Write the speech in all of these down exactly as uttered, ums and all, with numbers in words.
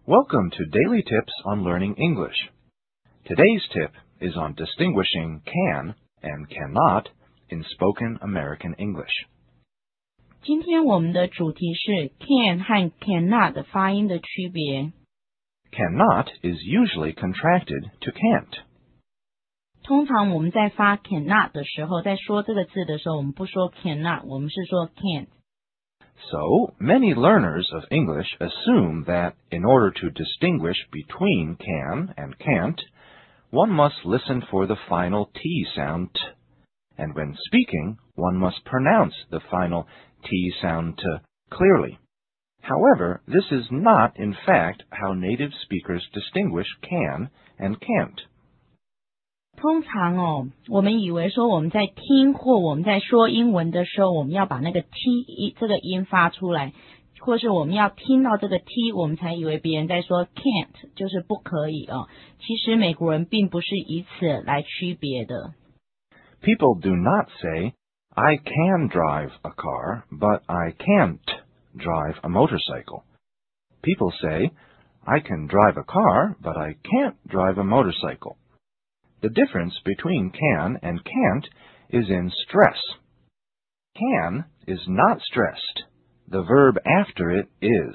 Welcome to Daily Tips on Learning English. Today's tip is on distinguishing can and cannot in spoken American English. 今天我们的主题是 can 和 cannot 的发音的区别。 Cannot is usually contracted to can't. 通常我们在发 cannot 的时候，在说这个字的时候，我们不说 cannot， 我们是说 can't。So, many learners of English assume that in order to distinguish between can and can't, one must listen for the final T sound T, and when speaking, one must pronounce the final T sound T clearly. However, this is not, in fact, how native speakers distinguish can and can't. 通常哦，我们以为说我们在听或我们在说英文的时候，我们要把那个 T 这个音发出来，或是我们要听到这个 T， 我们才以为别人在说 can't， 就是不可以哦。其实美国人并不是以此来区别的。 People do not say, I can drive a car, but I can't drive a motorcycle. People say, I can drive a car, but I can't drive a motorcycle. The difference between can and can't is in stress. Can is not stressed. The verb after it is.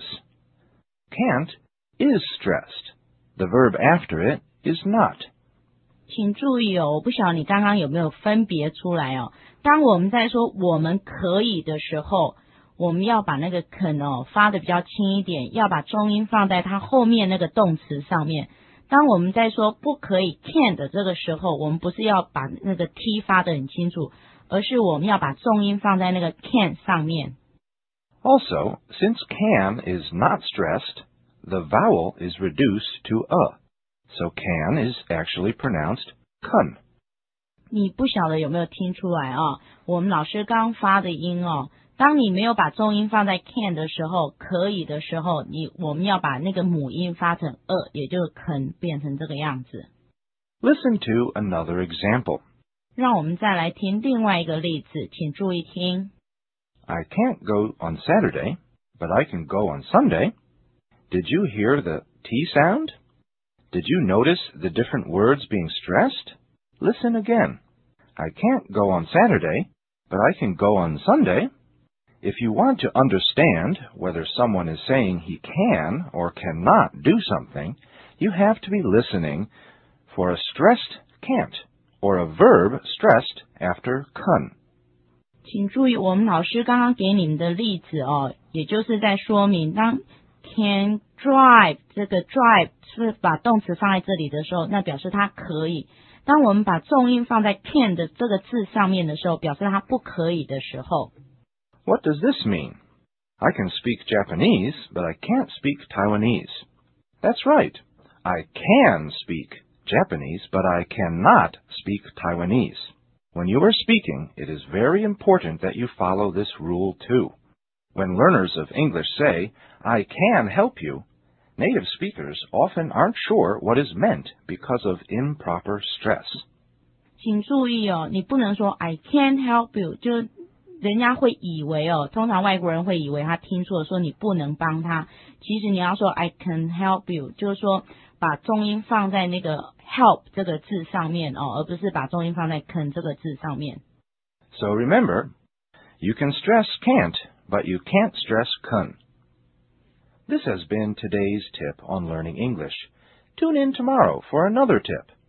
Can't is stressed. The verb after it is not. 请注意哦，我不晓得你刚刚有没有分别出来哦。当我们在说我们可以的时候，我们要把那个 can 哦发的比较轻一点，要把重音放在它后面那个动词上面。当我们在说不可以 can 的这个时候，我们不是要把那个 T 发得很清楚，而是我们要把重音放在那个 can 上面。 Also, since can is not stressed, the vowel is reduced to a, so can is actually pronounced kun. 你不晓得有没有听出来啊？我们老师刚发的音哦，当你没有把重音放在 can 的时候，可以的时候，你我们要把那个母音发成 a， 也就是 can 变成这个样子。 Listen to another example. 让我们再来听另外一个例子，请注意听。 I can't go on Saturday, but I can go on Sunday. Did you hear the T sound? Did you notice the different words being stressed? Listen again. I can't go on Saturday, but I can go on Sunday. If you want to understand whether someone is saying he can or cannot do something, you have to be listening for a stressed can't or a verb stressed after can. 请注意，我们老师刚刚给你们的例子哦，也就是在说明，当 can drive 这个 drive 是把动词放在这里的时候，那表示它可以。当我们把重音放在 can 的这个字上面的时候，表示它不可以的时候。 What does this mean? I can speak Japanese, but I can't speak Taiwanese. That's right. I can speak Japanese, but I cannot speak Taiwanese. When you are speaking, it is very important that you follow this rule too. When learners of English say, I can help you, native speakers often aren't sure what is meant because of improper stress. 请注意哦，你不能说 I can help you， 就人家会以为哦，通常外国人会以为他听错了，说你不能帮他。其实你要说 I can help you， 就是说把重音放在那个 help 这个字上面哦，而不是把重音放在 can 这个字上面。 So remember, you can stress can't, but you can't stress can. This has been today's tip on learning English. Tune in tomorrow for another tip.